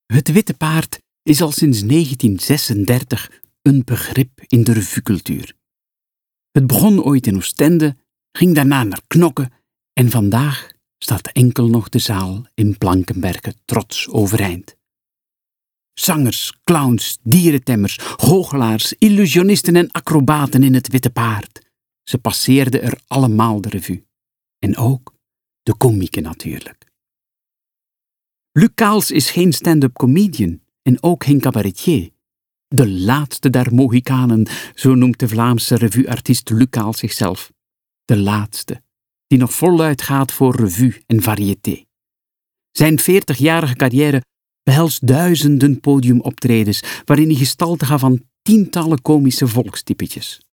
Het witte paard is al sinds 1936 een begrip in de revuecultuur. Het begon ooit in Oostende, ging daarna naar Knokke en vandaag staat enkel nog de zaal in Blankenberge trots overeind. Zangers, clowns, dierentemmers, goochelaars, illusionisten en acrobaten in het witte paard. Ze passeerden er allemaal de revue. En ook de komieken natuurlijk. Luc Kaels is geen stand-up comedian en ook geen cabaretier. De laatste der Mohikanen, zo noemt de Vlaamse revueartiest Luc Kaels zichzelf. De laatste, die nog voluit gaat voor revue en variété. Zijn 40-jarige carrière behelst duizenden podiumoptredens waarin hij gestalte gaf aan tientallen komische volkstypetjes.